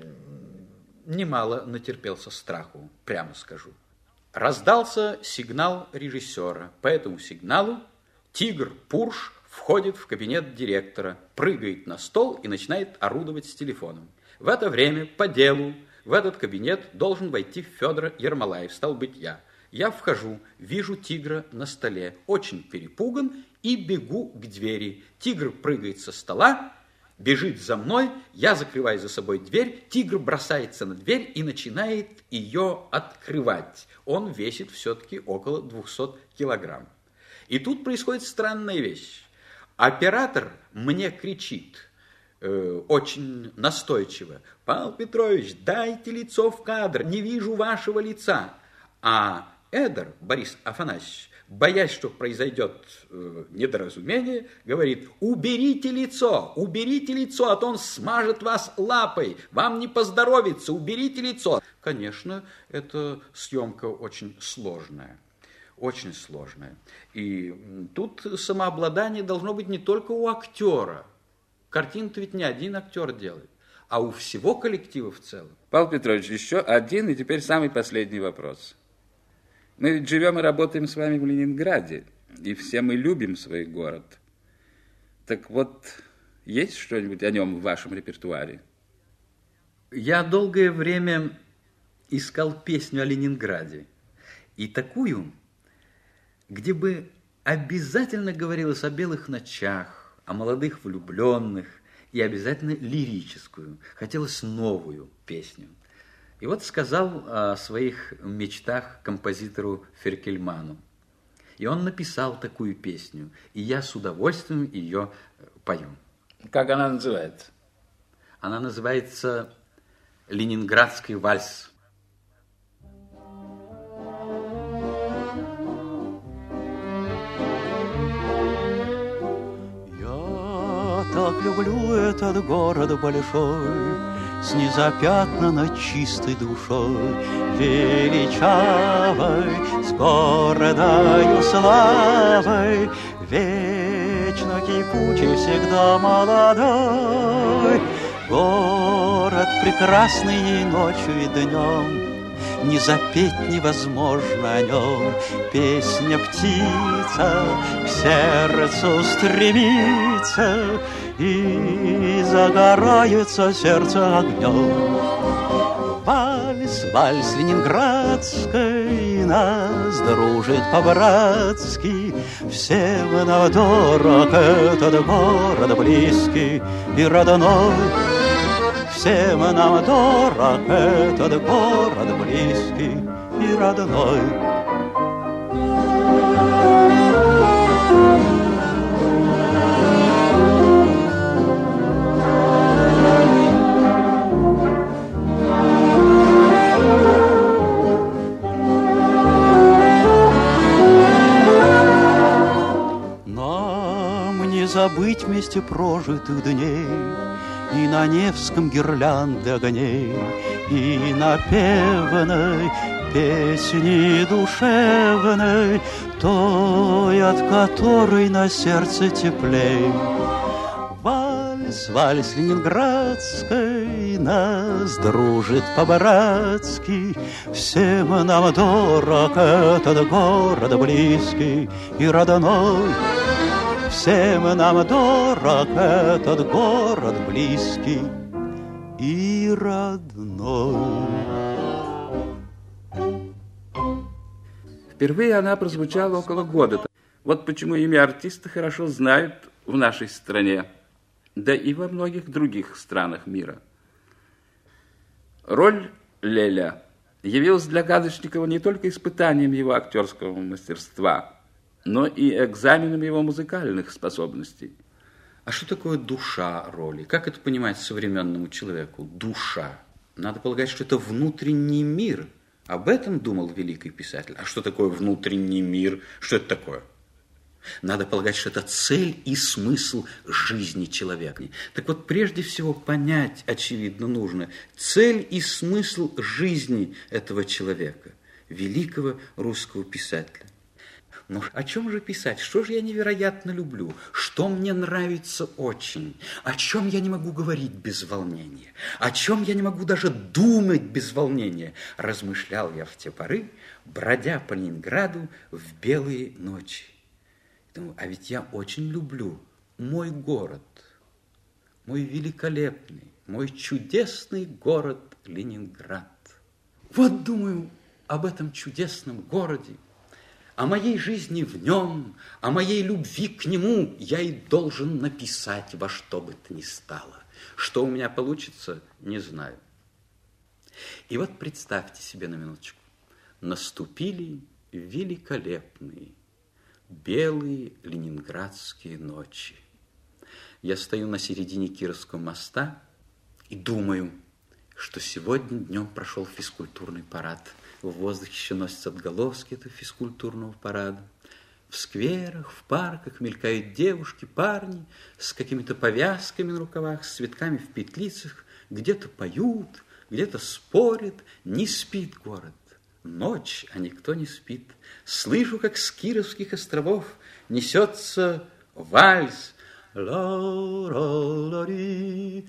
немало натерпелся страху, прямо скажу. Раздался сигнал режиссера. По этому сигналу тигр Пурш входит в кабинет директора, прыгает на стол и начинает орудовать с телефоном. В это время по делу в этот кабинет должен войти Федор Ермолаев, стал быть я. Я вхожу, вижу тигра на столе, очень перепуган и бегу к двери. Тигр прыгает со стола, бежит за мной, я закрываю за собой дверь, тигр бросается на дверь и начинает ее открывать. Он весит все-таки около 200 килограмм. И тут происходит странная вещь. Оператор мне кричит очень настойчиво: «Павел Петрович, дайте лицо в кадр, не вижу вашего лица». А Эдер, Борис Афанасьевич, боясь, что произойдет недоразумение, говорит: уберите лицо, а то он смажет вас лапой, вам не поздоровится, уберите лицо. Конечно, эта съемка очень сложная. Очень сложная. И тут самообладание должно быть не только у актера. Картину-то ведь не один актер делает, а у всего коллектива в целом. Павел Петрович, еще один и теперь самый последний вопрос. Мы ведь живем и работаем с вами в Ленинграде, и все мы любим свой город. Так вот, есть что-нибудь о нем в вашем репертуаре? Я долгое время искал песню о Ленинграде. И такую, где бы обязательно говорилось о белых ночах, о молодых влюбленных, и обязательно лирическую. Хотелось новую песню. И вот сказал о своих мечтах композитору Феркельману. И он написал такую песню, и я с удовольствием ее пою. Как она называется? Она называется «Ленинградский вальс». Я так люблю этот город большой, с незапятнанной чистой душой, величавой, с гордою славой, вечно кипучий, всегда молодой. Город прекрасный и ночью, и днем, не запеть невозможно о нем. Песня птица к сердцу стремится, и загорается сердце огнем. Вальс, вальс ленинградской нас дружит по-братски. Всем нам дорог этот город близкий и родной. Всем нам дорог этот город близкий и родной. Забыть вместе прожитых дней, и на Невском гирлянды огней, и напевной песни душевной, той, от которой на сердце теплей. Вальс, вальс ленинградской нас дружит по-братски. Всем нам дорог этот город близкий и родной. Всем нам дорог этот город близкий и родной. Впервые она прозвучала около года. Вот почему имя артиста хорошо знают в нашей стране, да и во многих других странах мира. Роль Леля явилась для Кадочникова не только испытанием его актерского мастерства, но и экзаменом его музыкальных способностей. А что такое душа роли? Как это понимать современному человеку? Душа. Надо полагать, что это внутренний мир. Об этом думал великий писатель. А что такое внутренний мир? Что это такое? Надо полагать, что это цель и смысл жизни человека. Так вот, прежде всего понять, очевидно, нужно цель и смысл жизни этого человека, великого русского писателя. Но о чем же писать? Что же я невероятно люблю? Что мне нравится очень? О чем я не могу говорить без волнения? О чем я не могу даже думать без волнения? Размышлял я в те поры, бродя по Ленинграду в белые ночи. Думаю, а ведь я очень люблю мой город, мой великолепный, мой чудесный город Ленинград. Вот думаю об этом чудесном городе, о моей жизни в нем, о моей любви к нему я и должен написать во что бы то ни стало. Что у меня получится, не знаю. И вот представьте себе на минуточку. Наступили великолепные белые ленинградские ночи. Я стою на середине Кировского моста и думаю, что сегодня днем прошел физкультурный парад. В воздухе еще носятся отголоски этого физкультурного парада. В скверах, в парках мелькают девушки, парни с какими-то повязками на рукавах, с цветками в петлицах. Где-то поют, где-то спорят. Не спит город. Ночь, а никто не спит. Слышу, как с Кировских островов несется вальс. Думаю,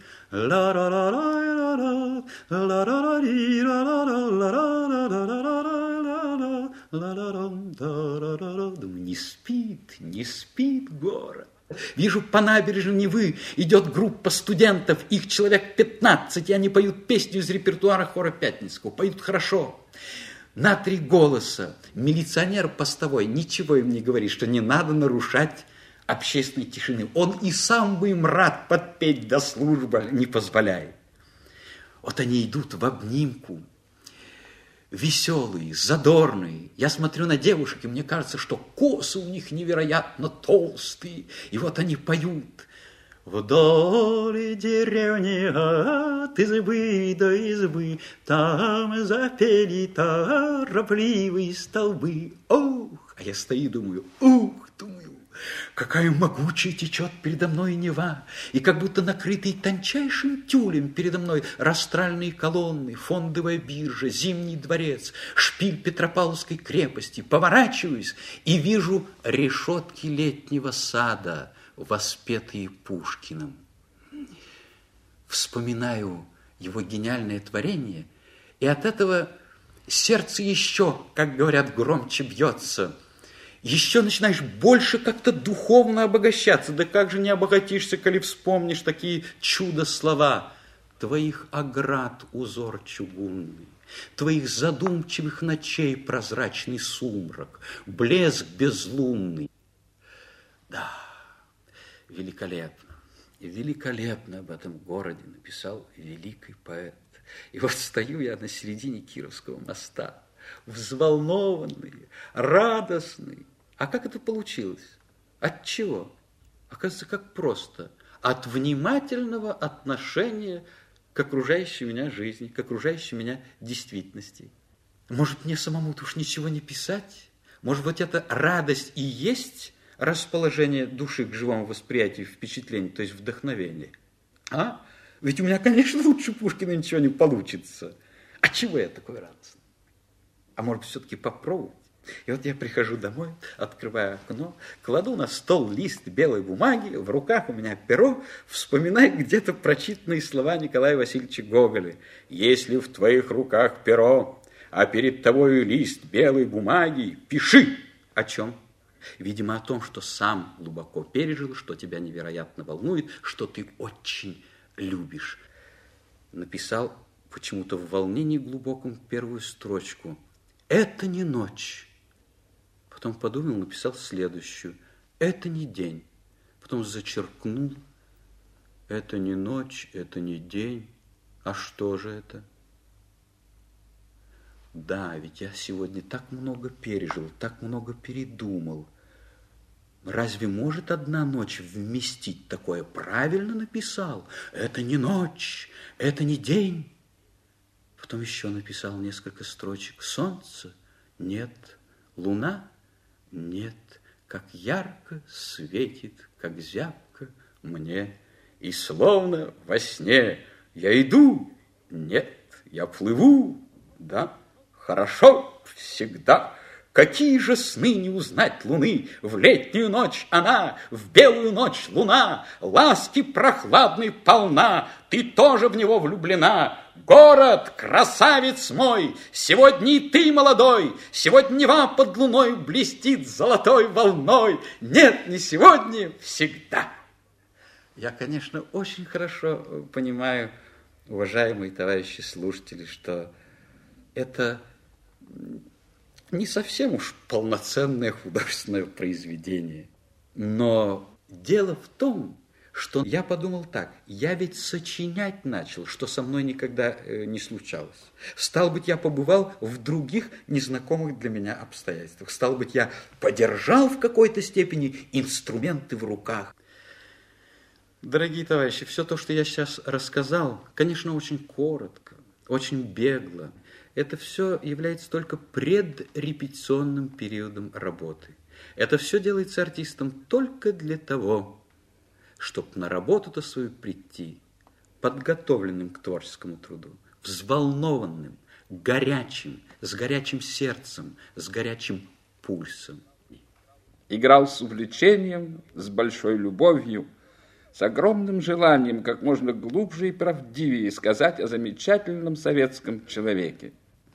не спит город. Вижу, по набережной Невы идет группа студентов, их человек 15, и они поют песню из репертуара хора Пятницкого, поют хорошо. На 3 голоса. Милиционер постовой ничего им не говорит, что не надо нарушать общественной тишины. Он и сам бы им рад подпеть, да служба не позволяет. Вот они идут в обнимку, веселые, задорные. Я смотрю на девушек, и мне кажется, что косы у них невероятно толстые. И вот они поют. Вдоль деревни от избы до избы там запели торопливые столбы. Ох, а я стою и думаю, думаю, какая могучая течет передо мной Нева, и как будто накрытый тончайшим тюлем передо мной растральные колонны, фондовая биржа, Зимний дворец, шпиль Петропавловской крепости. Поворачиваюсь и вижу решетки летнего сада, воспетые Пушкиным. Вспоминаю его гениальное творение, и от этого сердце еще, как говорят, громче бьется. Еще начинаешь больше как-то духовно обогащаться. Да как же не обогатишься, коли вспомнишь такие чудо-слова. Твоих оград узор чугунный, твоих задумчивых ночей прозрачный сумрак, блеск безлунный. Да, великолепно, великолепно об этом городе написал великий поэт. И вот стою я на середине Кировского моста, взволнованный, радостный. А как это получилось? От чего? Оказывается, как просто. От внимательного отношения к окружающей меня жизни, к окружающей меня действительности. Может, мне самому-то уж ничего не писать? Может быть, эта радость и есть расположение души к живому восприятию, впечатлению, то есть вдохновение? А? Ведь у меня, конечно, лучше Пушкина ничего не получится. А чего я такой радостный? А может, все-таки попробовать? И вот я прихожу домой, открываю окно, кладу на стол лист белой бумаги, в руках у меня перо, вспоминаю где-то прочитанные слова Николая Васильевича Гоголя. «Если в твоих руках перо, а перед тобою лист белой бумаги, пиши». О чем? Видимо, о том, что сам глубоко пережил, что тебя невероятно волнует, что ты очень любишь. Написал почему-то в волнении глубоком первую строчку. «Это не ночь». Потом подумал, написал следующую. «Это не день». Потом зачеркнул. «Это не ночь, это не день. А что же это?» Да, ведь я сегодня так много пережил, так много передумал. Разве может одна ночь вместить такое? Правильно написал. Это не ночь, это не день. Потом еще написал несколько строчек. Солнце? Нет. Луна? Нет. Как ярко светит, как зябко мне. И словно во сне я иду. Нет, я плыву. Да, хорошо всегда. Какие же сны не узнать луны? В летнюю ночь она, в белую ночь луна, ласки прохладной полна, ты тоже в него влюблена. Город, красавец мой, сегодня и ты молодой, сегодня Нева под луной блестит золотой волной. Нет, не сегодня, всегда. Я, конечно, очень хорошо понимаю, уважаемые товарищи слушатели, что это не совсем уж полноценное художественное произведение. Но дело в том, что я подумал так, я ведь сочинять начал, что со мной никогда не случалось. Стало быть, я побывал в других незнакомых для меня обстоятельствах. Стало быть, я подержал в какой-то степени инструменты в руках. Дорогие товарищи, все то, что я сейчас рассказал, конечно, очень коротко, очень бегло. Это все является только предрепетиционным периодом работы. Это все делается артистом только для того, чтобы на работу-то свою прийти подготовленным к творческому труду, взволнованным, горячим, с горячим сердцем, с горячим пульсом. Играл с увлечением, с большой любовью, с огромным желанием как можно глубже и правдивее сказать о замечательном советском человеке.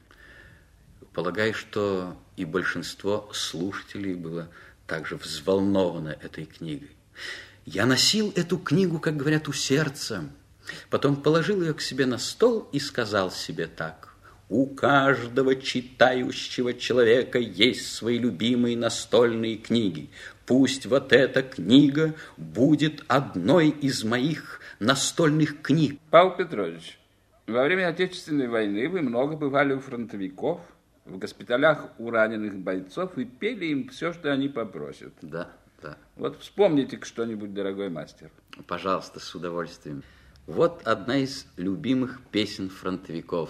Полагаю, что и большинство слушателей было также взволновано этой книгой. Я носил эту книгу, как говорят, у сердца, потом положил ее к себе на стол и сказал себе так. У каждого читающего человека есть свои любимые настольные книги. Пусть вот эта книга будет одной из моих настольных книг. Павел Петрович, во время Отечественной войны вы много бывали у фронтовиков, в госпиталях у раненых бойцов и пели им все, что они попросят. Да, да. Вот вспомните что-нибудь, дорогой мастер. Пожалуйста, с удовольствием. Вот одна из любимых песен фронтовиков.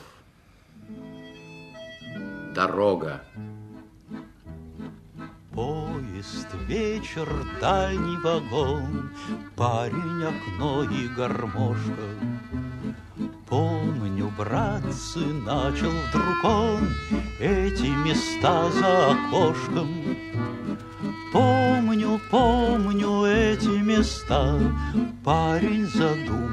«Дорога». Поезд, вечер, дальний вагон, парень, окно и гармошка. Помню, братцы, начал вдруг он эти места за окошком. Помню, помню эти места, парень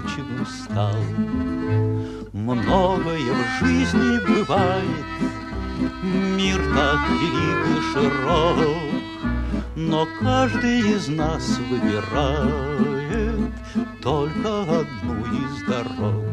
задумчивым стал. Многое в жизни бывает, Мир так велик и широк, но каждый из нас выбирает только одну из дорог.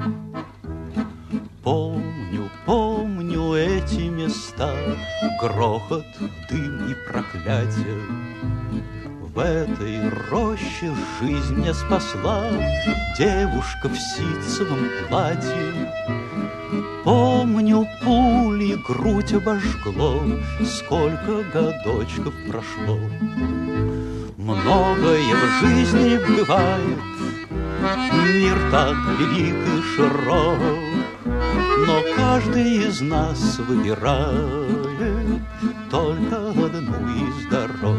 Помню, помню эти места, грохот, дым и проклятие. В этой роще жизнь мне спасла девушка в ситцевом платье. Помню, пули грудь обожгло, сколько годочков прошло. Многое в жизни бывает, мир так велик и широк, но каждый из нас выбирает только одну из дорог.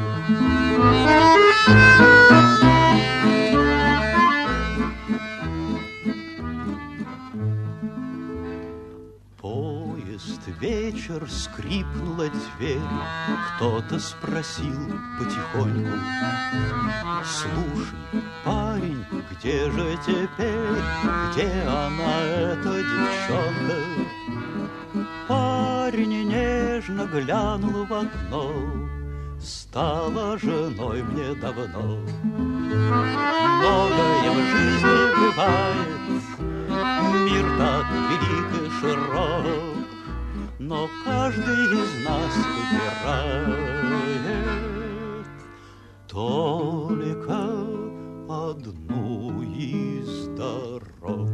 Поезд, вечер, скрипнула дверь, кто-то спросил потихоньку: слушай, парень, где же теперь, где она, эта девчонка? Парень нежно глянул в окно, стала женой мне давно. Многое в жизни бывает, мир так велик и широк, но каждый из нас выбирает только одну из дорог.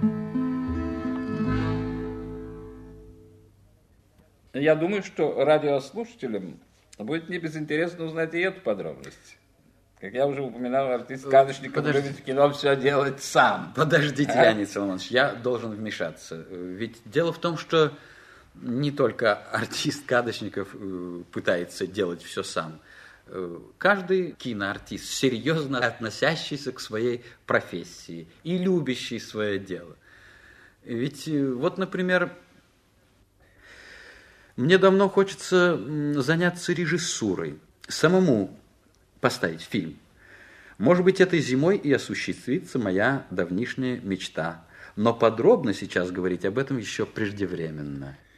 Я думаю, что радиослушателям будет не безинтересно узнать и эту подробность. Как я уже упоминал, артист Кадочников любит в кино все делать сам. Подождите, Леонид Соломонович, я должен вмешаться. Ведь дело в том, что не только артист Кадочников пытается делать все сам. Каждый киноартист, серьезно относящийся к своей профессии и любящий свое дело. Ведь вот, например, мне давно хочется заняться режиссурой, самому поставить фильм. Может быть, этой зимой и осуществится моя давнишняя мечта. Но подробно сейчас говорить об этом еще преждевременно.